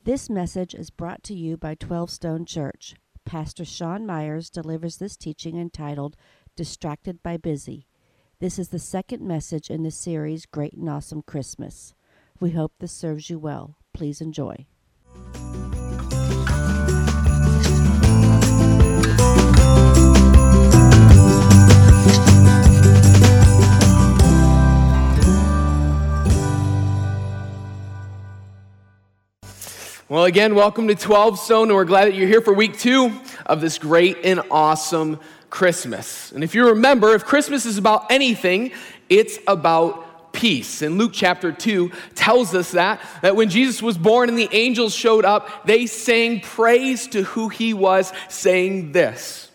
This message is brought to you by 12 Stone Church. Pastor Sean Myers delivers this teaching entitled Distracted by Busy. This is the second message in the series, Great and Awesome Christmas. We hope this serves you well. Please enjoy. Well, again, welcome to 12 Stone, and we're glad that you're here for week 2 of this great and awesome Christmas. And if you remember, if Christmas is about anything, it's about peace. And Luke chapter 2 tells us that when Jesus was born and the angels showed up, they sang praise to who he was, saying this: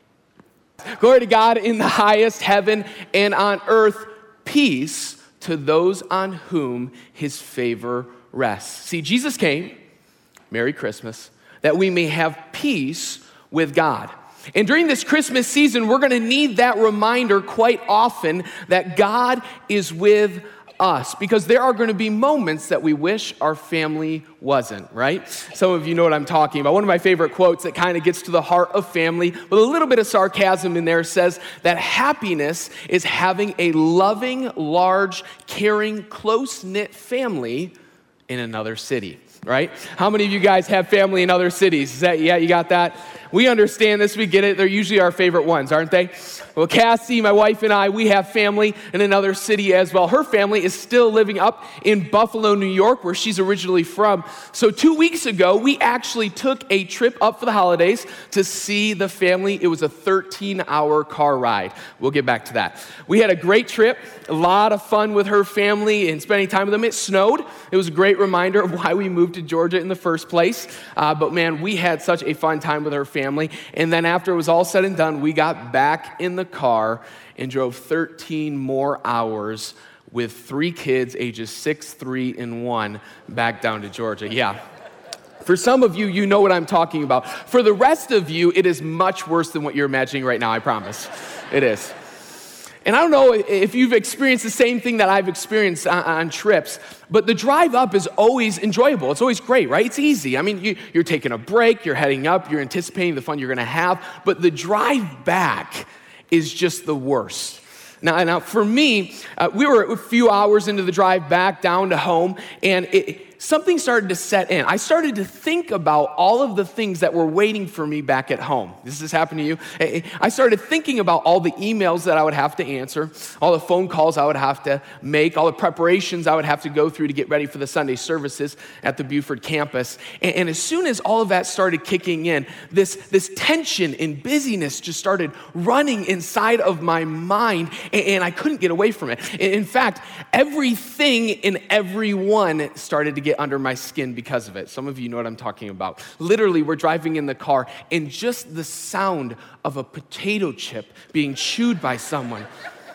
"Glory to God in the highest heaven, and on earth peace to those on whom his favor rests." See, Jesus came, Merry Christmas, that we may have peace with God. And during this Christmas season, we're going to need that reminder quite often that God is with us, because there are going to be moments that we wish our family wasn't, right? Some of you know what I'm talking about. One of my favorite quotes that kind of gets to the heart of family with a little bit of sarcasm in there says that happiness is having a loving, large, caring, close-knit family in another city. Right? How many of you guys have family in other cities? Is that, yeah, you got that? We understand this, we get it. They're usually our favorite ones, aren't they? Well, Cassie, my wife, and I, we have family in another city as well. Her family is still living up in Buffalo, New York, where she's originally from. So 2 weeks ago, we actually took a trip up for the holidays to see the family. It was a 13-hour car ride. We'll get back to that. We had a great trip, a lot of fun with her family and spending time with them. It snowed. It was a great reminder of why we moved to Georgia in the first place. But man, we had such a fun time with her family. And then after it was all said and done, we got back in the car and drove 13 more hours with 3 kids, ages 6, 3, and 1, back down to Georgia. Yeah. For some of you, you know what I'm talking about. For the rest of you, it is much worse than what you're imagining right now, I promise. It is. And I don't know if you've experienced the same thing that I've experienced on trips, but the drive up is always enjoyable. It's always great, right? It's easy. I mean, you're taking a break, you're heading up, you're anticipating the fun you're going to have, but the drive back is just the worst. Now for me, we were a few hours into the drive back down to home, and something started to set in. I started to think about all of the things that were waiting for me back at home. This has happened to you. I started thinking about all the emails that I would have to answer, all the phone calls I would have to make, all the preparations I would have to go through to get ready for the Sunday services at the Buford campus. And as soon as all of that started kicking in, this tension and busyness just started running inside of my mind, and I couldn't get away from it. In fact, everything and everyone started to get under my skin because of it. Some of you know what I'm talking about. Literally, we're driving in the car, and just the sound of a potato chip being chewed by someone,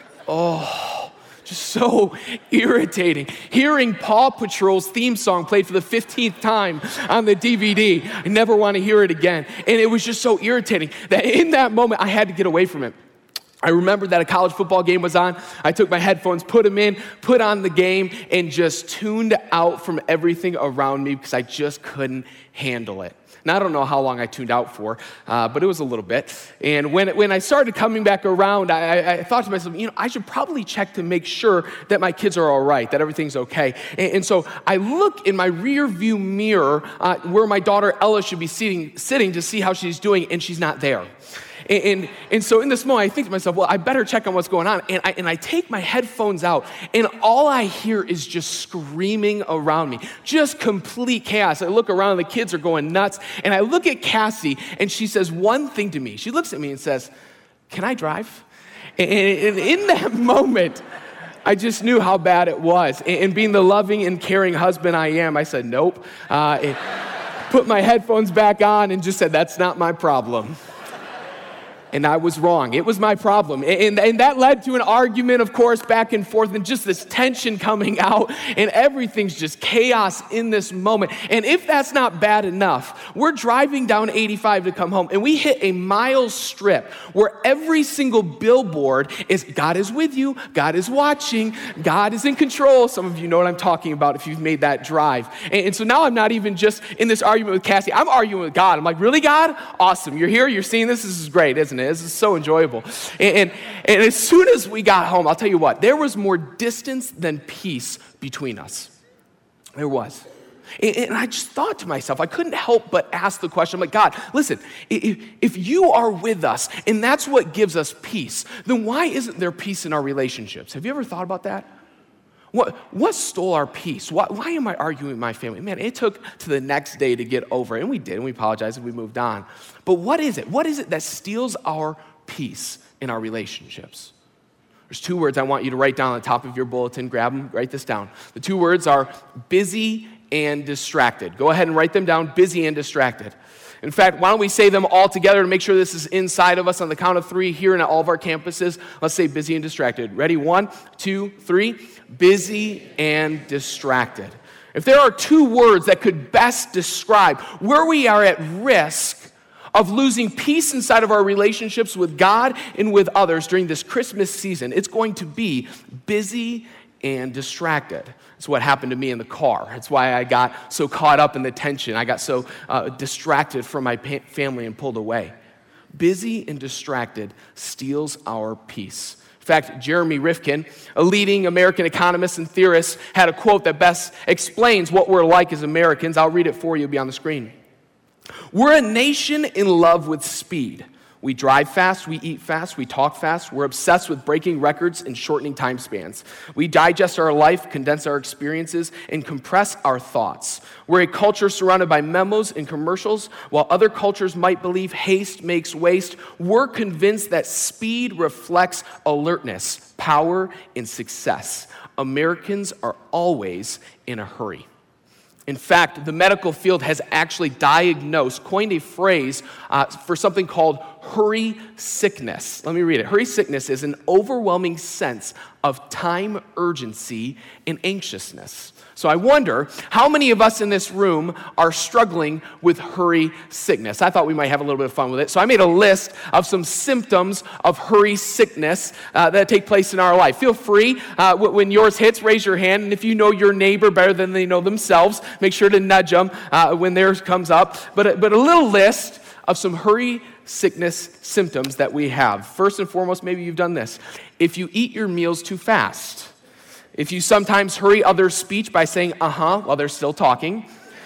just so irritating. Hearing Paw Patrol's theme song played for the 15th time on the DVD, I never want to hear it again. And it was just so irritating that in that moment, I had to get away from it. I remember that a college football game was on. I took my headphones, put them in, put on the game, and just tuned out from everything around me because I just couldn't handle it. Now, I don't know how long I tuned out for, but it was a little bit. And when I started coming back around, I thought to myself, I should probably check to make sure that my kids are all right, that everything's okay. And so I look in my rear view mirror where my daughter Ella should be sitting to see how she's doing, and she's not there. And so in this moment, I think to myself, well, I better check on what's going on. And I take my headphones out, and all I hear is just screaming around me, just complete chaos. I look around, and the kids are going nuts. And I look at Cassie, and she says one thing to me. She looks at me and says, "Can I drive?" And in that moment, I just knew how bad it was. And being the loving and caring husband I am, I said, nope. Put my headphones back on and just said, that's not my problem. And I was wrong. It was my problem. And that led to an argument, of course, back and forth, and just this tension coming out, and everything's just chaos in this moment. And if that's not bad enough, we're driving down 85 to come home, and we hit a mile strip where every single billboard is, God is with you, God is watching, God is in control. Some of you know what I'm talking about if you've made that drive. And so now I'm not even just in this argument with Cassie, I'm arguing with God. I'm like, really, God? Awesome. You're here, you're seeing this is great, isn't it? This is so enjoyable. And as soon as we got home, I'll tell you what, there was more distance than peace between us. There was. And I just thought to myself, I couldn't help but ask the question, I'm like, God, listen, if you are with us and that's what gives us peace, then why isn't there peace in our relationships? Have you ever thought about that? What stole our peace? Why am I arguing with my family? Man, it took to the next day to get over it, and we did, and we apologized, and we moved on. But what is it? What is it that steals our peace in our relationships? There's two words I want you to write down on the top of your bulletin. Grab them, write this down. The two words are busy and distracted. Go ahead and write them down, busy and distracted. In fact, why don't we say them all together to make sure this is inside of us on the count of three here and at all of our campuses. Let's say busy and distracted. Ready? 1, 2, 3. Busy and distracted. If there are two words that could best describe where we are at risk of losing peace inside of our relationships with God and with others during this Christmas season, it's going to be busy and distracted. It's what happened to me in the car. It's why I got so caught up in the tension. I got so distracted from my family and pulled away. Busy and distracted steals our peace. In fact, Jeremy Rifkin, a leading American economist and theorist, had a quote that best explains what we're like as Americans. I'll read it for you. It'll be on the screen. We're a nation in love with speed. We drive fast, we eat fast, we talk fast. We're obsessed with breaking records and shortening time spans. We digest our life, condense our experiences, and compress our thoughts. We're a culture surrounded by memos and commercials. While other cultures might believe haste makes waste, we're convinced that speed reflects alertness, power, and success. Americans are always in a hurry. In fact, the medical field has actually coined a phrase for something called hurry sickness. Let me read it. Hurry sickness is an overwhelming sense of time urgency and anxiousness. So I wonder how many of us in this room are struggling with hurry sickness. I thought we might have a little bit of fun with it. So I made a list of some symptoms of hurry sickness that take place in our life. Feel free, when yours hits, raise your hand. And if you know your neighbor better than they know themselves, make sure to nudge them when theirs comes up. But a little list of some hurry sickness symptoms that we have. First and foremost, maybe you've done this. If you eat your meals too fast. If you sometimes hurry others' speech by saying, while they're still talking.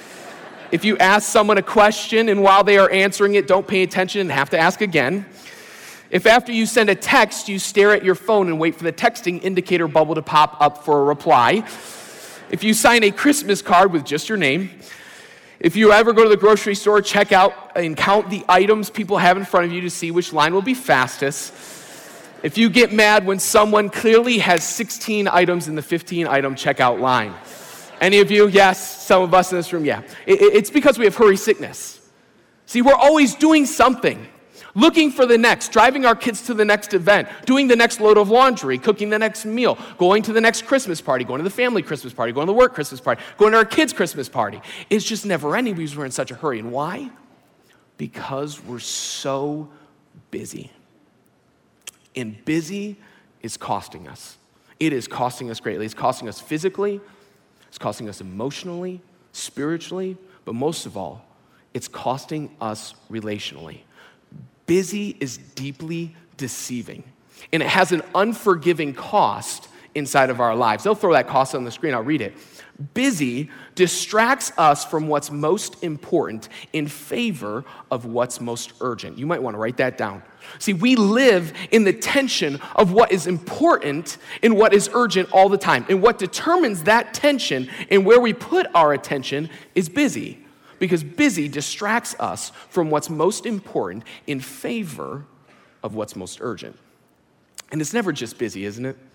If you ask someone a question and while they are answering it, don't pay attention and have to ask again. If after you send a text, you stare at your phone and wait for the texting indicator bubble to pop up for a reply. If you sign a Christmas card with just your name. If you ever go to the grocery store, check out and count the items people have in front of you to see which line will be fastest. If you get mad when someone clearly has 16 items in the 15-item checkout line. Any of you? Yes. Some of us in this room? Yeah. It's because we have hurry sickness. See, we're always doing something. Looking for the next, driving our kids to the next event, doing the next load of laundry, cooking the next meal, going to the next Christmas party, going to the family Christmas party, going to the work Christmas party, going to our kids' Christmas party. It's just never ending because we're in such a hurry. And why? Because we're so busy. And busy is costing us. It is costing us greatly. It's costing us physically. It's costing us emotionally, spiritually, but most of all, it's costing us relationally. Busy is deeply deceiving, and it has an unforgiving cost inside of our lives. They'll throw that cost on the screen. I'll read it. Busy distracts us from what's most important in favor of what's most urgent. You might want to write that down. See, we live in the tension of what is important and what is urgent all the time. And what determines that tension and where we put our attention is busy. Because busy distracts us from what's most important in favor of what's most urgent. And it's never just busy, isn't it?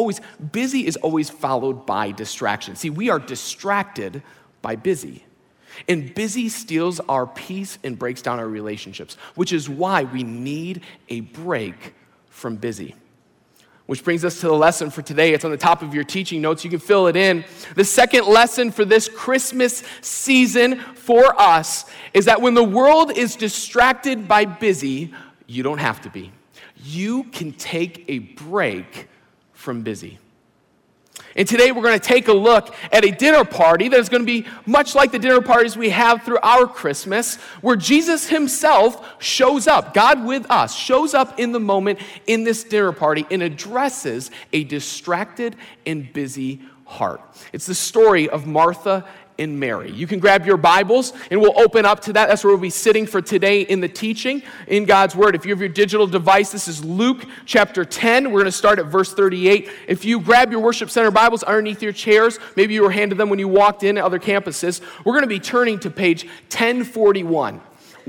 Busy is always followed by distraction. See, we are distracted by busy. And busy steals our peace and breaks down our relationships, which is why we need a break from busy. Which brings us to the lesson for today. It's on the top of your teaching notes. You can fill it in. The second lesson for this Christmas season for us is that when the world is distracted by busy, you don't have to be. You can take a break from busy. And today we're going to take a look at a dinner party that is going to be much like the dinner parties we have through our Christmas, where Jesus himself shows up, God with us, shows up in the moment in this dinner party and addresses a distracted and busy heart. It's the story of Martha and Mary. You can grab your Bibles and we'll open up to that. That's where we'll be sitting for today in the teaching in God's Word. If you have your digital device, this is Luke chapter 10. We're going to start at verse 38. If you grab your Worship Center Bibles underneath your chairs, maybe you were handed them when you walked in at other campuses, we're going to be turning to page 1041.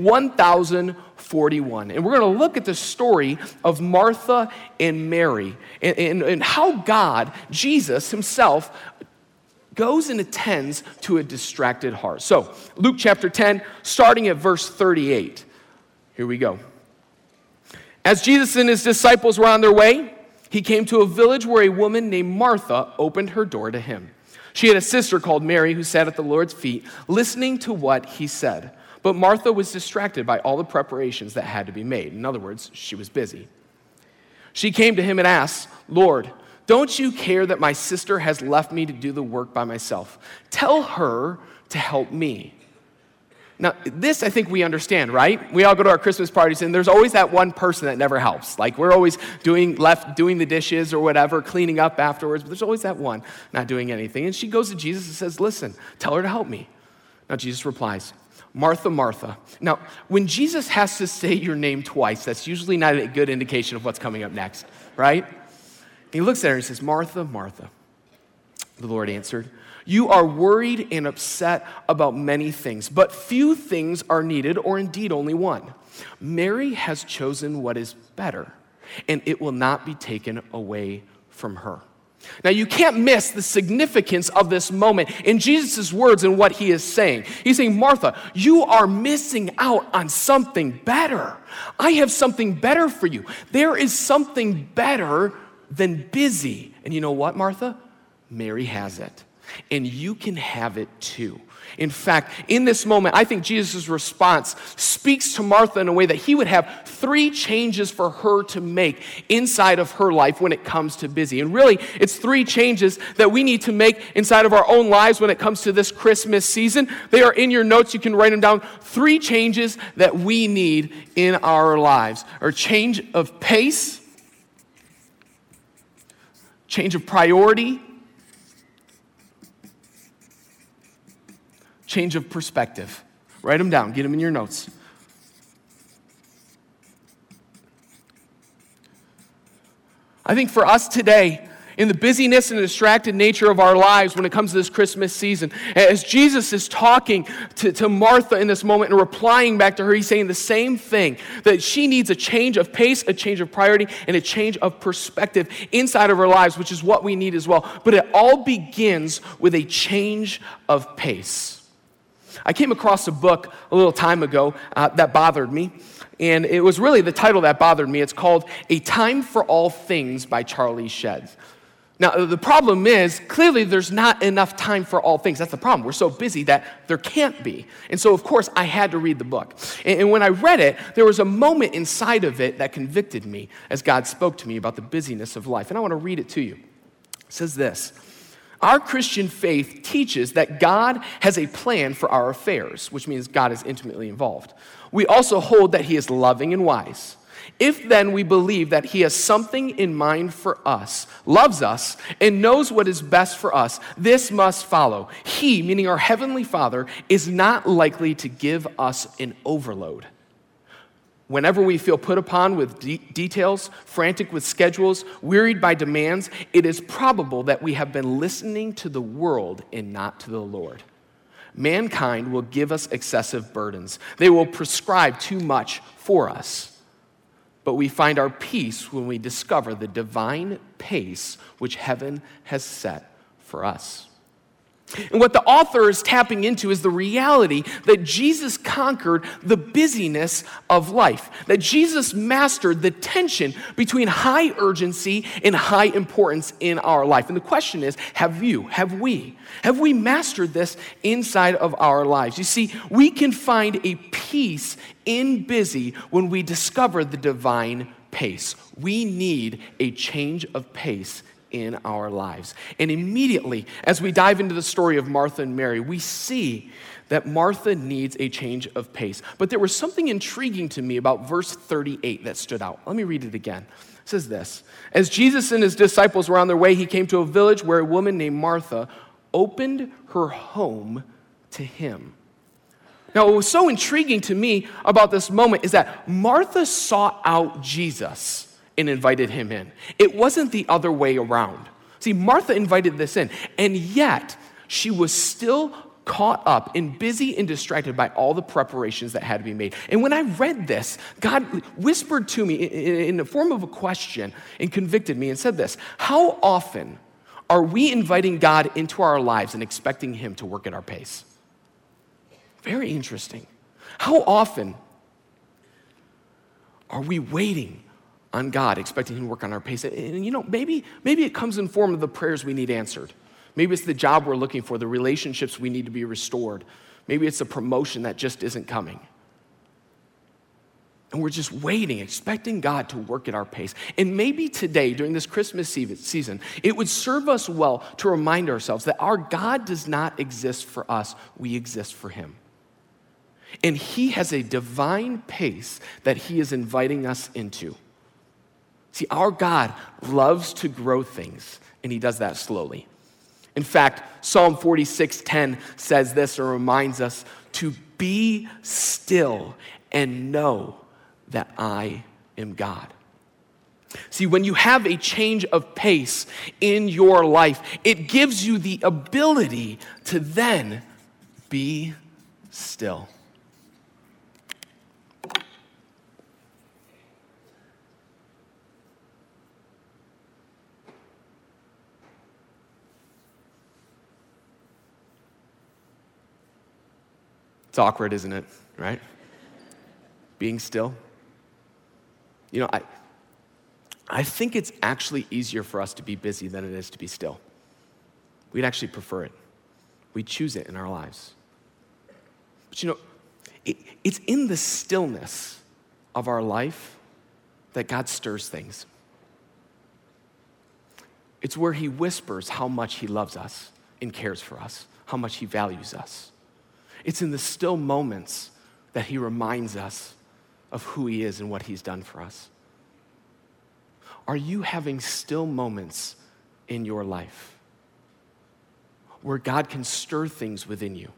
1041. And we're going to look at the story of Martha and Mary and how God, Jesus himself, goes and attends to a distracted heart. So, Luke chapter 10, starting at verse 38. Here we go. As Jesus and his disciples were on their way, he came to a village where a woman named Martha opened her door to him. She had a sister called Mary who sat at the Lord's feet, listening to what he said. But Martha was distracted by all the preparations that had to be made. In other words, she was busy. She came to him and asked, "Lord, don't you care that my sister has left me to do the work by myself? Tell her to help me." Now, this I think we understand, right? We all go to our Christmas parties, and there's always that one person that never helps. Like, we're always doing the dishes or whatever, cleaning up afterwards, but there's always that one not doing anything. And she goes to Jesus and says, "Listen, tell her to help me." Now, Jesus replies, "Martha, Martha." Now, when Jesus has to say your name twice, that's usually not a good indication of what's coming up next, right? He looks at her and says, "Martha, Martha." The Lord answered, "You are worried and upset about many things, but few things are needed, or indeed only one. Mary has chosen what is better, and it will not be taken away from her." Now, you can't miss the significance of this moment in Jesus' words and what he is saying. He's saying, "Martha, you are missing out on something better. I have something better for you. There is something better than busy. And you know what, Martha? Mary has it. And you can have it too." In fact, in this moment, I think Jesus' response speaks to Martha in a way that he would have 3 changes for her to make inside of her life when it comes to busy. And really, it's 3 changes that we need to make inside of our own lives when it comes to this Christmas season. They are in your notes. You can write them down. 3 changes that we need in our lives are change of pace, change of priority, change of perspective. Write them down. Get them in your notes. I think for us today, in the busyness and the distracted nature of our lives when it comes to this Christmas season, as Jesus is talking to Martha in this moment and replying back to her, he's saying the same thing, that she needs a change of pace, a change of priority, and a change of perspective inside of our lives, which is what we need as well. But it all begins with a change of pace. I came across a book a little time ago that bothered me, and it was really the title that bothered me. It's called A Time for All Things by Charlie Shedd. Now, the problem is, clearly there's not enough time for all things. That's the problem. We're so busy that there can't be. And so, of course, I had to read the book. And when I read it, there was a moment inside of it that convicted me as God spoke to me about the busyness of life. And I want to read it to you. It says this: "Our Christian faith teaches that God has a plan for our affairs," which means God is intimately involved. "We also hold that he is loving and wise. If then we believe that he has something in mind for us, loves us, and knows what is best for us, this must follow. He," meaning our Heavenly Father, "is not likely to give us an overload. Whenever we feel put upon with details, frantic with schedules, wearied by demands, it is probable that we have been listening to the world and not to the Lord. Mankind will give us excessive burdens. They will prescribe too much for us. But we find our peace when we discover the divine pace which heaven has set for us." And what the author is tapping into is the reality that Jesus conquered the busyness of life, that Jesus mastered the tension between high urgency and high importance in our life. And the question is, have we mastered this inside of our lives? You see, we can find a peace in busy when we discover the divine pace. We need a change of pace in our lives. And immediately, as we dive into the story of Martha and Mary, we see that Martha needs a change of pace. But there was something intriguing to me about verse 38 that stood out. Let me read it again. It says this: as Jesus and his disciples were on their way, he came to a village where a woman named Martha opened her home to him. Now, what was so intriguing to me about this moment is that Martha sought out Jesus and invited him in. It wasn't the other way around. See, Martha invited this in, and yet she was still caught up and busy and distracted by all the preparations that had to be made. And when I read this, God whispered to me in the form of a question and convicted me and said this: how often are we inviting God into our lives and expecting him to work at our pace? Very interesting. How often are we waiting on God, expecting him to work on our pace? And maybe it comes in form of the prayers we need answered. Maybe it's the job we're looking for, the relationships we need to be restored. Maybe it's a promotion that just isn't coming. And we're just waiting, expecting God to work at our pace. And maybe today, during this Christmas season, it would serve us well to remind ourselves that our God does not exist for us, we exist for him. And he has a divine pace that he is inviting us into. See, our God loves to grow things, and he does that slowly. In fact, Psalm 46:10 says this, or reminds us to be still and know that I am God. See, when you have a change of pace in your life, it gives you the ability to then be still. It's awkward, isn't it? Right? Being still. I think it's actually easier for us to be busy than it is to be still. We'd actually prefer it. We choose it in our lives. But it's in the stillness of our life that God stirs things. It's where he whispers how much he loves us and cares for us, how much he values us. It's in the still moments that he reminds us of who he is and what he's done for us. Are you having still moments in your life where God can stir things within you?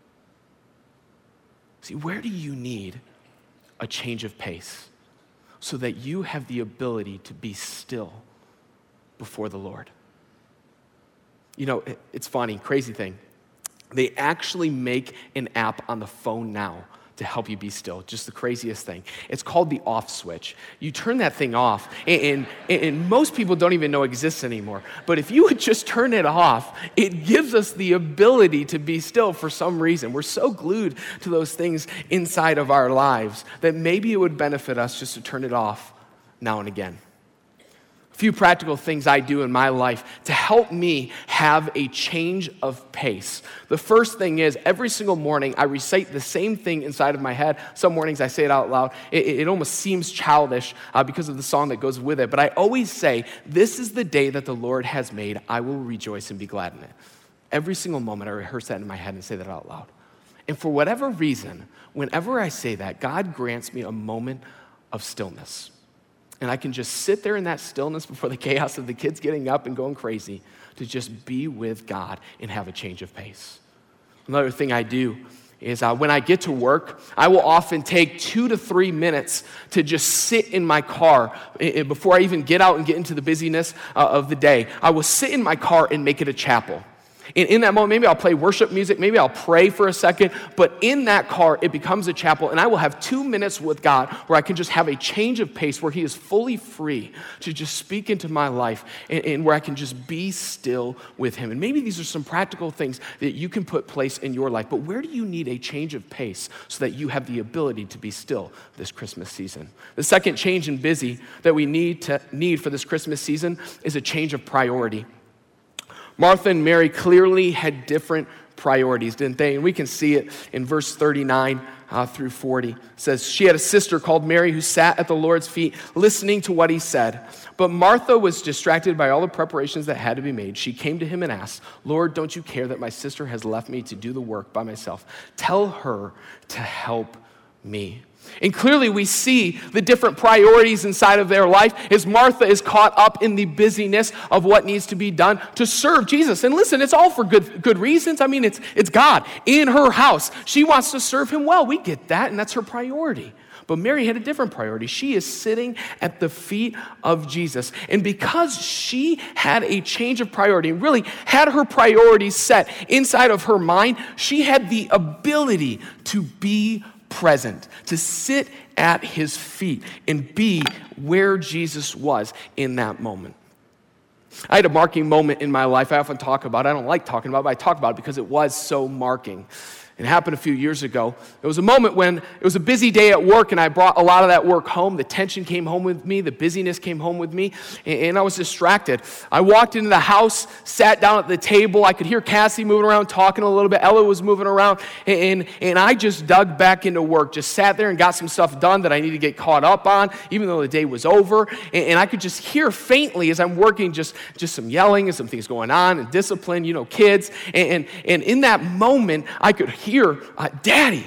See, where do you need a change of pace so that you have the ability to be still before the Lord? It's funny, crazy thing. They actually make an app on the phone now to help you be still. Just the craziest thing. It's called the off switch. You turn that thing off, and most people don't even know it exists anymore. But if you would just turn it off, it gives us the ability to be still for some reason. We're so glued to those things inside of our lives that maybe it would benefit us just to turn it off now and again. A few practical things I do in my life to help me have a change of pace. The first thing is every single morning I recite the same thing inside of my head. Some mornings I say it out loud. It almost seems childish because of the song that goes with it. But I always say, this is the day that the Lord has made. I will rejoice and be glad in it. Every single moment I rehearse that in my head and say that out loud. And for whatever reason, whenever I say that, God grants me a moment of stillness. And I can just sit there in that stillness before the chaos of the kids getting up and going crazy to just be with God and have a change of pace. Another thing I do is when I get to work, I will often take 2 to 3 minutes to just sit in my car before I even get out and get into the busyness of the day. I will sit in my car and make it a chapel. In that moment, maybe I'll play worship music, maybe I'll pray for a second, but in that car, it becomes a chapel, and I will have 2 minutes with God where I can just have a change of pace, where he is fully free to just speak into my life, and where I can just be still with him. And maybe these are some practical things that you can put place in your life, but where do you need a change of pace so that you have the ability to be still this Christmas season? The second change in busy that we need for this Christmas season is a change of priority. Martha and Mary clearly had different priorities, didn't they? And we can see it in verse 39 through 40. It says, she had a sister called Mary who sat at the Lord's feet listening to what he said. But Martha was distracted by all the preparations that had to be made. She came to him and asked, Lord, don't you care that my sister has left me to do the work by myself? Tell her to help me. And clearly we see the different priorities inside of their life as Martha is caught up in the busyness of what needs to be done to serve Jesus. And listen, it's all for good reasons. I mean, it's God in her house. She wants to serve him well. We get that, and that's her priority. But Mary had a different priority. She is sitting at the feet of Jesus. And because she had a change of priority, really had her priorities set inside of her mind, she had the ability to be present, to sit at his feet and be where Jesus was in that moment. I had a marking moment in my life I often talk about. I don't like talking about it, but I talk about it because it was so marking. It happened a few years ago. It was a moment when it was a busy day at work, and I brought a lot of that work home. The tension came home with me. The busyness came home with me, and I was distracted. I walked into the house, sat down at the table. I could hear Cassie moving around, talking a little bit. Ella was moving around, and I just dug back into work, just sat there and got some stuff done that I needed to get caught up on, even though the day was over. And I could just hear faintly as I'm working just some yelling and some things going on, and discipline, kids. And in that moment, I could hear, Daddy.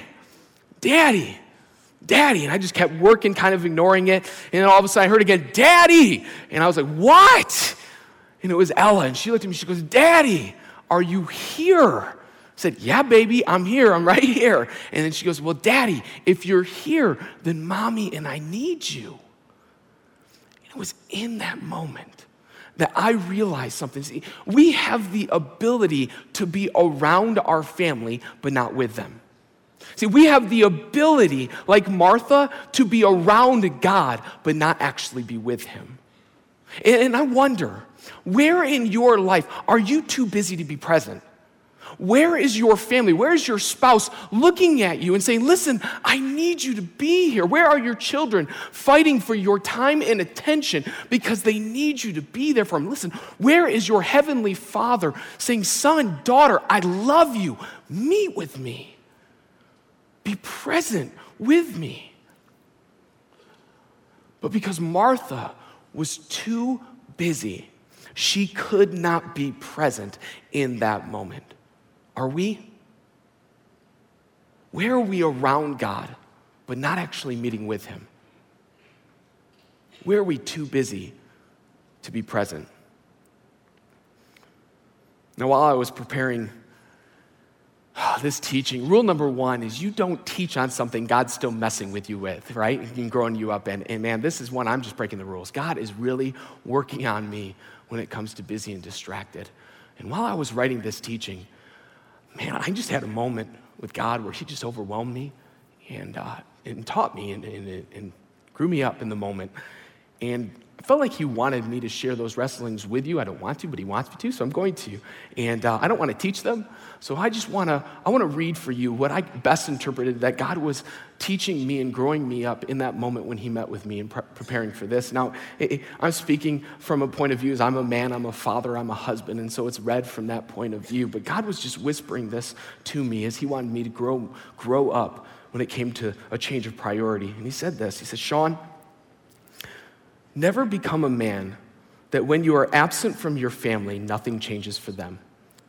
And I just kept working, kind of ignoring it. And then all of a sudden I heard again, Daddy. And I was like, what? And it was Ella. And she looked at me, she goes, Daddy, are you here? I said, yeah, baby, I'm here. I'm right here. And then she goes, well, Daddy, if you're here, then Mommy and I need you. And it was in that moment that I realized something. See, we have the ability to be around our family, but not with them. See, we have the ability, like Martha, to be around God, but not actually be with him. And I wonder, where in your life are you too busy to be present? Where is your family? Where is your spouse looking at you and saying, listen, I need you to be here? Where are your children fighting for your time and attention because they need you to be there for them? Listen, where is your heavenly Father saying, son, daughter, I love you. Meet with me. Be present with me. But because Martha was too busy, she could not be present in that moment. Are we? Where are we around God, but not actually meeting with him? Where are we too busy to be present? Now, while I was preparing this teaching, rule number one is you don't teach on something God's still messing with you with, right? And growing you up in. And man, this is one I'm just breaking the rules. God is really working on me when it comes to busy and distracted. And while I was writing this teaching, man, I just had a moment with God where he just overwhelmed me and taught me and grew me up in the moment. And I felt like he wanted me to share those wrestlings with you. I don't want to, but he wants me to, so I'm going to. And I don't want to teach them, so I want to read for you what I best interpreted that God was teaching me and growing me up in that moment when he met with me and preparing for this. Now, I'm speaking from a point of view as I'm a man, I'm a father, I'm a husband, and so it's read from that point of view. But God was just whispering this to me as he wanted me to grow up when it came to a change of priority. And he said this, he said, Sean, never become a man that when you are absent from your family, nothing changes for them.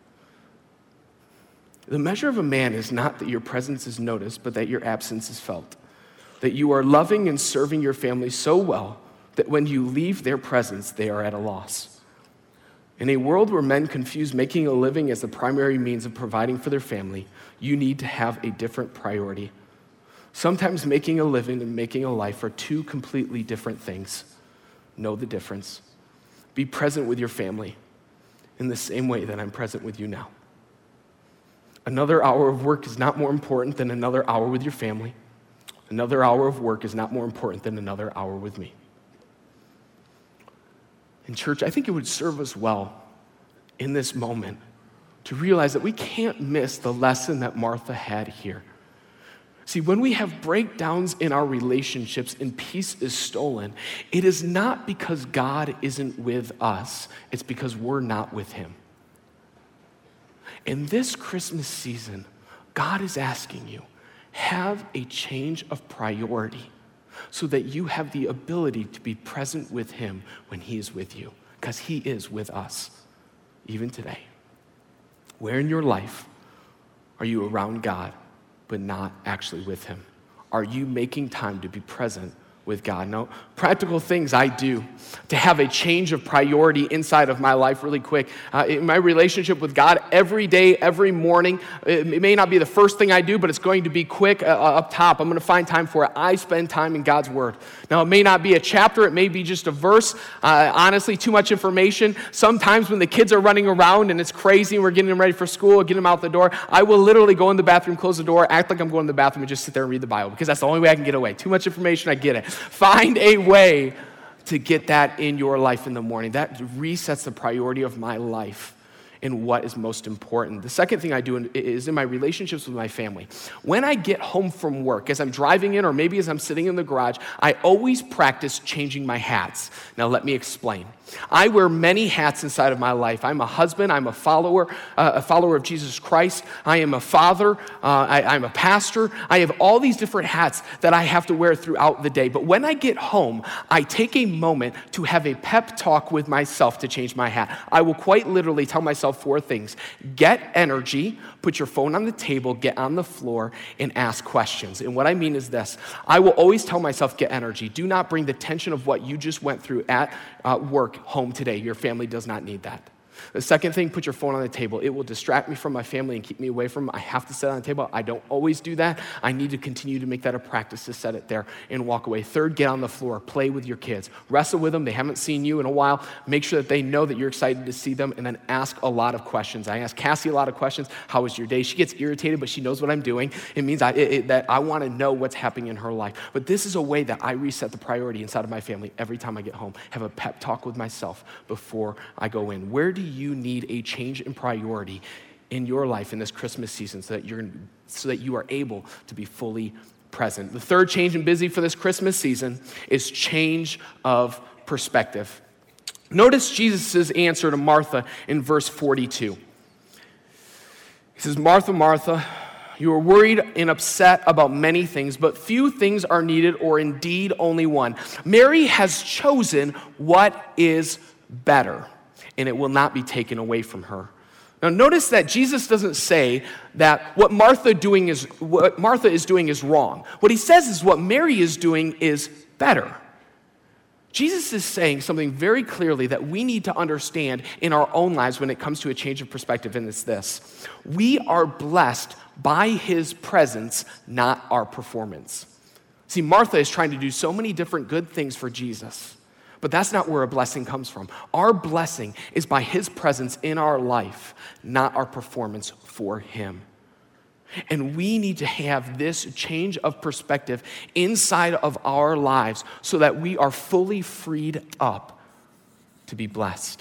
The measure of a man is not that your presence is noticed, but that your absence is felt. That you are loving and serving your family so well that when you leave their presence, they are at a loss. In a world where men confuse making a living as the primary means of providing for their family, you need to have a different priority. Sometimes making a living and making a life are two completely different things. Know the difference. Be present with your family in the same way that I'm present with you now. Another hour of work is not more important than another hour with your family. Another hour of work is not more important than another hour with me. In church, I think it would serve us well in this moment to realize that we can't miss the lesson that Martha had here. See, when we have breakdowns in our relationships and peace is stolen, it is not because God isn't with us, it's because we're not with him. In this Christmas season, God is asking you, have a change of priority so that you have the ability to be present with him when he is with you, because he is with us, even today. Where in your life are you around God, but not actually with him? Are you making time to be present with God? No, practical things I do to have a change of priority inside of my life really quick. In my relationship with God, every day, every morning, it may not be the first thing I do, but it's going to be quick up top. I'm going to find time for it. I spend time in God's word. Now, it may not be a chapter. It may be just a verse. Honestly, too much information. Sometimes when the kids are running around and it's crazy and we're getting them ready for school, getting them out the door, I will literally go in the bathroom, close the door, act like I'm going to the bathroom, and just sit there and read the Bible, because that's the only way I can get away. Too much information, I get it. Find a way to get that in your life in the morning. That resets the priority of my life and what is most important. The second thing I do is in my relationships with my family. When I get home from work, as I'm driving in or maybe as I'm sitting in the garage, I always practice changing my hats. Now let me explain. I wear many hats inside of my life. I'm a husband, I'm a follower of Jesus Christ. I am a father, I'm a pastor. I have all these different hats that I have to wear throughout the day. But when I get home, I take a moment to have a pep talk with myself to change my hat. I will quite literally tell myself 4 things. Get energy, put your phone on the table, get on the floor, and ask questions. And what I mean is this. I will always tell myself, get energy. Do not bring the tension of what you just went through at work home today. Your family does not need that. The second thing, put your phone on the table. It will distract me from my family and keep me away from them. I have to sit on the table. I don't always do that. I need to continue to make that a practice to set it there and walk away. Third, get on the floor. Play with your kids. Wrestle with them. They haven't seen you in a while. Make sure that they know that you're excited to see them, and then ask a lot of questions. I ask Cassie a lot of questions. How was your day? She gets irritated, but she knows what I'm doing. It means that I want to know what's happening in her life. But this is a way that I reset the priority inside of my family every time I get home. Have a pep talk with myself before I go in. Where do you need a change in priority in your life in this Christmas season so that you are able to be fully present? The third change in busy for this Christmas season is change of perspective. Notice Jesus' answer to Martha in verse 42. He says, Martha, Martha, you are worried and upset about many things, but few things are needed, or indeed only one. Mary has chosen what is better, and it will not be taken away from her. Now notice that Jesus doesn't say that what Martha is doing is wrong. What he says is what Mary is doing is better. Jesus is saying something very clearly that we need to understand in our own lives when it comes to a change of perspective, and it's this. We are blessed by his presence, not our performance. See, Martha is trying to do so many different good things for Jesus, but that's not where a blessing comes from. Our blessing is by his presence in our life, not our performance for him. And we need to have this change of perspective inside of our lives so that we are fully freed up to be blessed.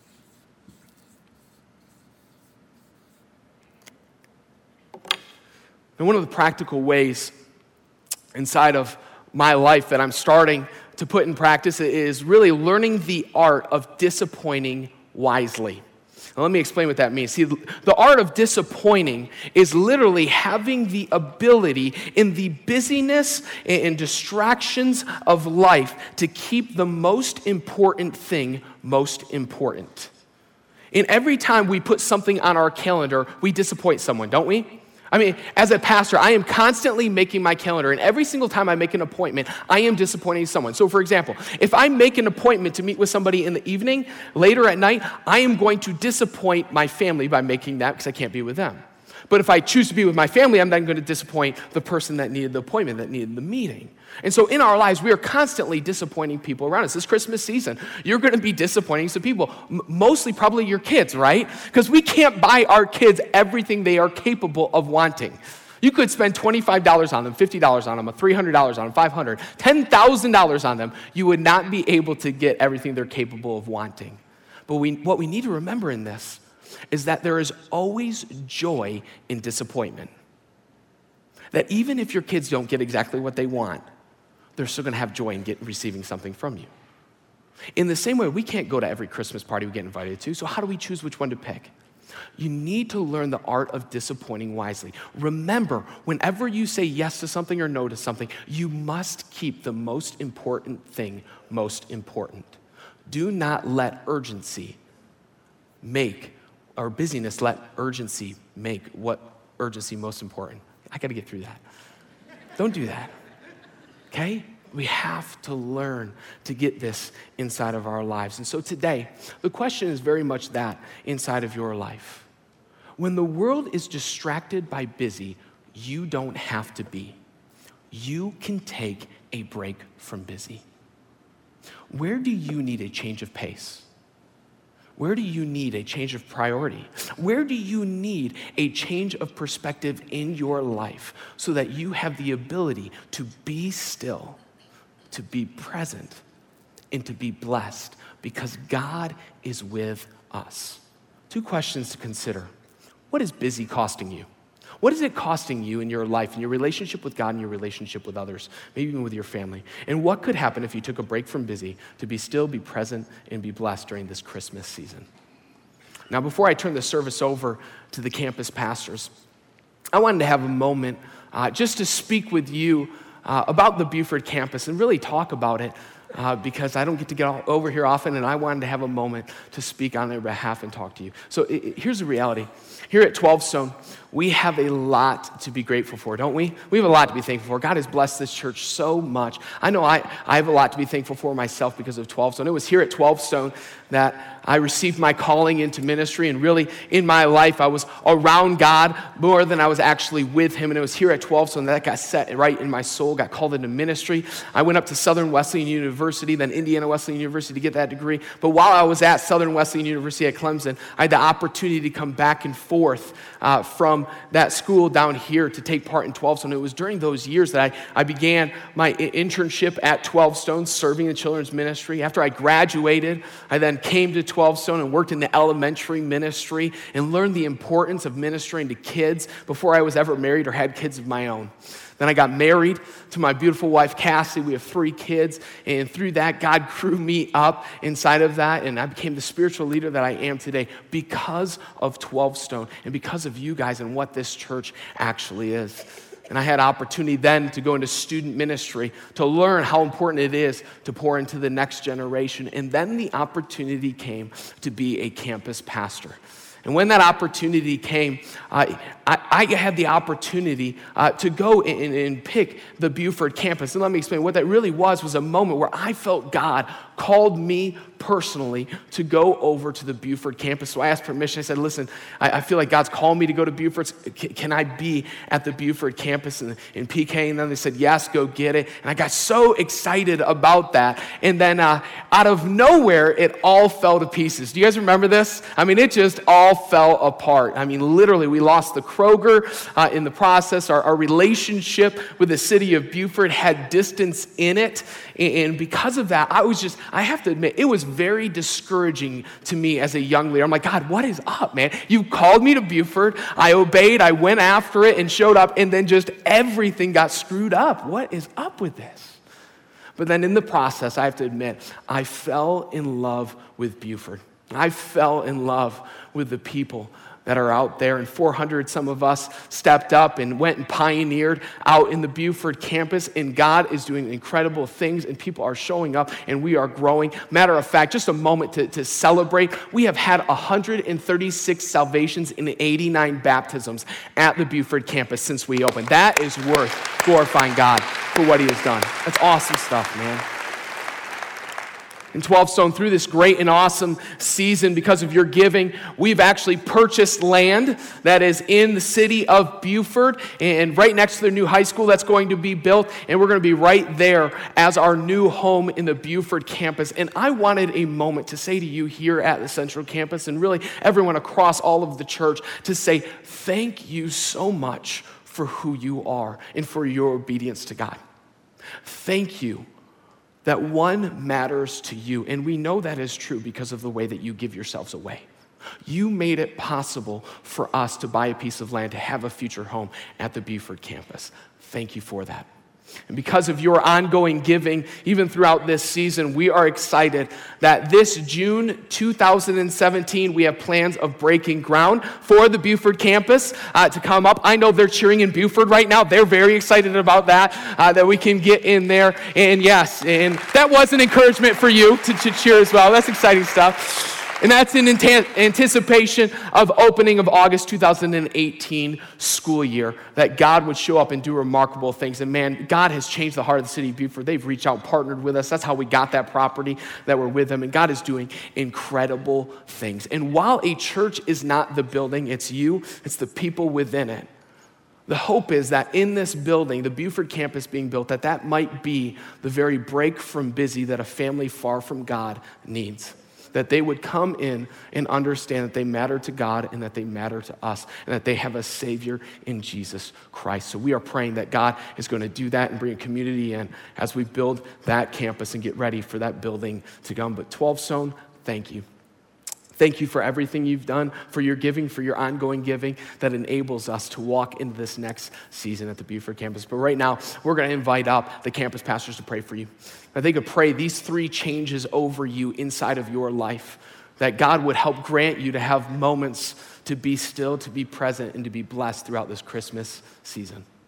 And one of the practical ways inside of my life that I'm starting to put in practice is really learning the art of disappointing wisely. Now, let me explain what that means. See, the art of disappointing is literally having the ability in the busyness and distractions of life to keep the most important thing most important. And every time we put something on our calendar, we disappoint someone, don't we? I mean, as a pastor, I am constantly making my calendar, and every single time I make an appointment, I am disappointing someone. So for example, if I make an appointment to meet with somebody in the evening, later at night, I am going to disappoint my family by making that because I can't be with them. But if I choose to be with my family, I'm then going to disappoint the person that needed the appointment, that needed the meeting. And so in our lives, we are constantly disappointing people around us. This Christmas season, you're going to be disappointing some people, mostly probably your kids, right? Because we can't buy our kids everything they are capable of wanting. You could spend $25 on them, $50 on them, $300 on them, $500, $10,000 on them. You would not be able to get everything they're capable of wanting. But what we need to remember in this is that there is always joy in disappointment. That even if your kids don't get exactly what they want, they're still going to have joy in receiving something from you. In the same way, we can't go to every Christmas party we get invited to, so how do we choose which one to pick? You need to learn the art of disappointing wisely. Remember, whenever you say yes to something or no to something, you must keep the most important thing most important. Do not let urgency or busyness let urgency make what urgency most important. I got to get through that. Don't do that. Okay? We have to learn to get this inside of our lives. And so today, the question is very much that inside of your life. When the world is distracted by busy, you don't have to be. You can take a break from busy. Where do you need a change of pace? Where do you need a change of priority? Where do you need a change of perspective in your life so that you have the ability to be still, to be present, and to be blessed because God is with us? 2 questions to consider. What is busy costing you? What is it costing you in your life, in your relationship with God and your relationship with others, maybe even with your family? And what could happen if you took a break from busy to be still, be present, and be blessed during this Christmas season? Now, before I turn the service over to the campus pastors, I wanted to have a moment just to speak with you about the Buford campus and really talk about it because I don't get to get over here often, and I wanted to have a moment to speak on their behalf and talk to you. So here's the reality. Here at 12 Stone, we have a lot to be grateful for, don't we? We have a lot to be thankful for. God has blessed this church so much. I know I have a lot to be thankful for myself because of 12 Stone. It was here at 12 Stone that I received my calling into ministry, and really in my life I was around God more than I was actually with Him, and it was here at 12 Stone that got set right in my soul, got called into ministry. I went up to Southern Wesleyan University, then Indiana Wesleyan University to get that degree, but while I was at Southern Wesleyan University at Clemson, I had the opportunity to come back and forth from that school down here to take part in 12 Stone. It was during those years that I began my internship at 12 Stone, serving in children's ministry. After I graduated, I then came to 12 Stone and worked in the elementary ministry and learned the importance of ministering to kids before I was ever married or had kids of my own. Then I got married to my beautiful wife, Cassie. We have 3 kids, and through that, God grew me up inside of that, and I became the spiritual leader that I am today because of 12 Stone and because of you guys and what this church actually is. And I had opportunity then to go into student ministry to learn how important it is to pour into the next generation, and then the opportunity came to be a campus pastor. And when that opportunity came, I had the opportunity to go and pick the Buford campus. And let me explain. What that really was a moment where I felt God called me personally to go over to the Buford campus. So I asked permission. I said, listen, I feel like God's calling me to go to Buford. Can I be at the Buford campus in PK? And then they said, yes, go get it. And I got so excited about that. And then out of nowhere, it all fell to pieces. Do you guys remember this? I mean, it just all fell apart. I mean, literally, we lost the Kroger in the process. Our relationship with the city of Buford had distance in it. And because of that, I have to admit, it was very discouraging to me as a young leader. I'm like, God, what is up, man? You called me to Buford. I obeyed. I went after it and showed up. And then just everything got screwed up. What is up with this? But then in the process, I have to admit, I fell in love with Buford. I fell in love with the people that are out there, and 400, some of us stepped up and went and pioneered out in the Buford campus, and God is doing incredible things, and people are showing up, and we are growing. Matter of fact, just a moment to celebrate, we have had 136 salvations and 89 baptisms at the Buford campus since we opened. That is worth glorifying God for what He has done. That's awesome stuff, man. And 12 Stone, through this great and awesome season, because of your giving, we've actually purchased land that is in the city of Buford and right next to the new high school that's going to be built. And we're going to be right there as our new home in the Buford campus. And I wanted a moment to say to you here at the Central Campus, and really everyone across all of the church, to say thank you so much for who you are and for your obedience to God. Thank you that one matters to you, and we know that is true because of the way that you give yourselves away. You made it possible for us to buy a piece of land to have a future home at the Buford campus. Thank you for that. And because of your ongoing giving, even throughout this season, we are excited that this June 2017, we have plans of breaking ground for the Buford campus to come up. I know they're cheering in Buford right now. They're very excited about that we can get in there. And yes, and that was an encouragement for you to cheer as well. That's exciting stuff. And that's in anticipation of opening of August 2018 school year, that God would show up and do remarkable things. And man, God has changed the heart of the city of Buford. They've reached out, partnered with us. That's how we got that property, that we're with them. And God is doing incredible things. And while a church is not the building, it's you, it's the people within it. The hope is that in this building, the Buford campus being built, that might be the very break from busy that a family far from God needs. That they would come in and understand that they matter to God and that they matter to us and that they have a Savior in Jesus Christ. So we are praying that God is going to do that and bring a community in as we build that campus and get ready for that building to come. But 12 Stone, thank you. Thank you for everything you've done, for your giving, for your ongoing giving that enables us to walk into this next season at the Buford campus. But right now, we're going to invite up the campus pastors to pray for you. That they could pray these 3 changes over you inside of your life, that God would help grant you to have moments to be still, to be present, and to be blessed throughout this Christmas season.